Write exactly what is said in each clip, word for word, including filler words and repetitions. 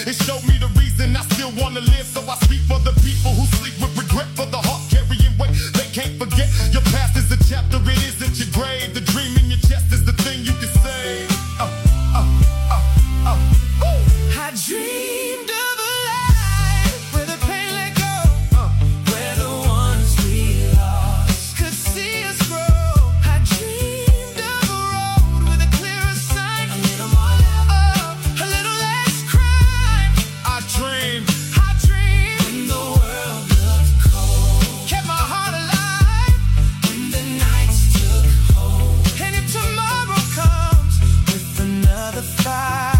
It showed me the reason I still wanna live. So I speak for the people who sleep with regret, for the heart carrying weight they can't forget. Your past is a chapter, it isn't your grave. The dream in your chest is the thing you can say. Uh, uh, uh, uh, uh. I dreamed of a life where the pain let go, uh, where the ones we lost could see us grow. I dreamed of a road with a clearer sight, a little more love, a little less crime. I dreamed, I dreamed when the world looked cold, kept my heart alive when the nights took hold. And if tomorrow comes with another fight,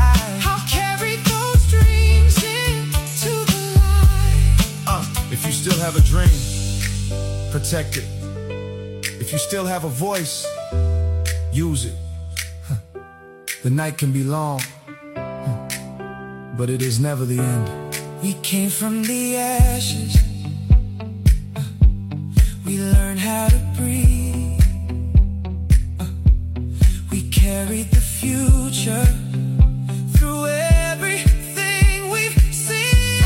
if you still have a dream, protect it. If you still have a voice, use it. The night can be long, but it is never the end. We came from the ashes, we learned how to breathe, we carried the future through everything we've seen.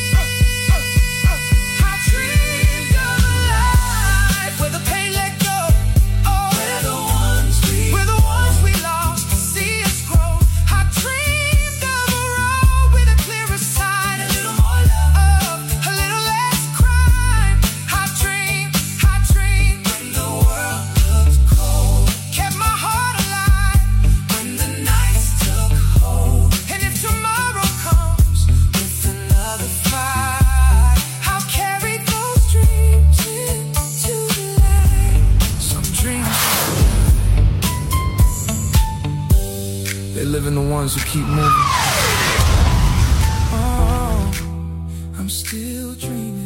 I dreamed of a life where the pain let go, oh, where the ones we, where the ones we lost see us grow. I dreamed of a road with a clearer sight, a little more love, a little less crime. I dreamed, I dreamed when the world looked cold, kept my heart alive when the nights took hold. And if tomorrow comes with another fight, I'll carry those dreams into the light. Some dreams, They live in the ones who keep moving. oh, I'm still dreaming.